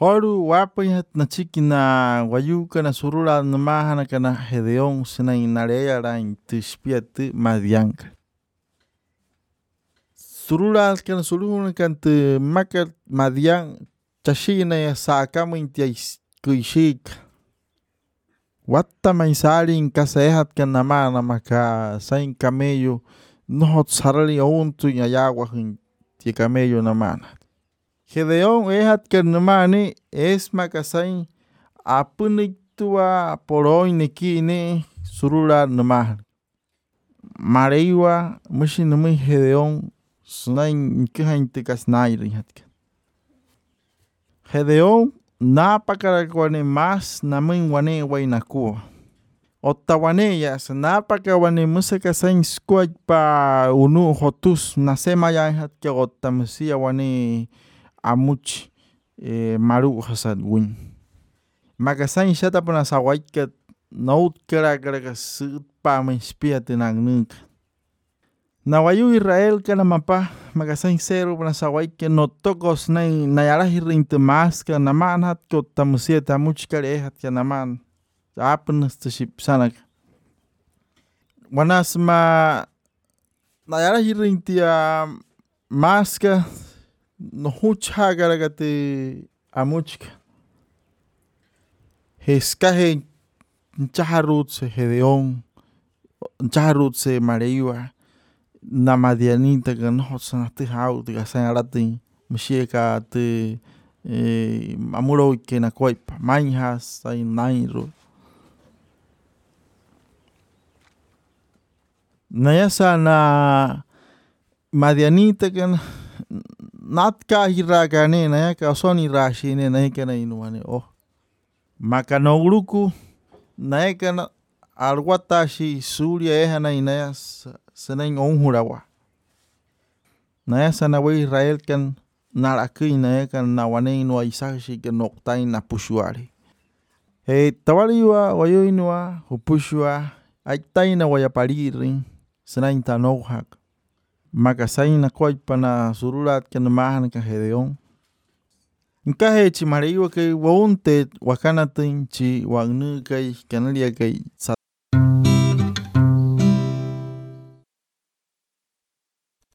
Oru wapahat na chiki na wayuka na surula na mahana kana Gedeón sina inareya ra intispiatu madianka. Surula kana surula kante makat madian chashina ya sakama intia kuishik. Wata maisari in kasehat kana mana maka sain camello no sarali ontu ya yagua tia camello na mana. Gedeón ehat kernamani es makasain apunitua poroi nekini surula namah. Mareiwa mushinumi Gedeón snain kihaintikas nairi hatka. Gedeón napakarakuane mas namin wane wainakua. Otawane ya sanapaka wane musaka sain squad pa unu hotus nasema ya hatka otamusia wane amuch maru hasad win. Makasain shata puna sawaikat naut kera sud pa menspiate nangnuk. Na wayu Israel kana mapa makasain seru puna sawaikat no tokos na yarahirin maska naman hat ko tamusia tamuch kare hat ya naman. Apenas taship sanak. Wanasma na yarahirin tia maska no hucha garagate amuchka. Heskahe nchaharut se Gedeón, nchaharut se Mareiwa, na madianita que no sanati hau de gasanarati, mshieka te amuro que na koipa, manjas ay nairo. Nayasa na madianita que natka hiragane na yaka soni rashine na ikana inuane oh. Maka nogruku na ekana arwatashi surya ehana inayas senain onhurawa. Nayasa na we Israel kan narakui na ekan na wane inua isashi ke noktain na pushuari. Tawaliwa wayo inua upushua aitai na wayaparirin senain tanohak. Maka sain na koipa na surulat kan mahan ka Gedeón. Nkahe chi Mareiwa ke waunte wakanatin chi wagnu kai kanalia kai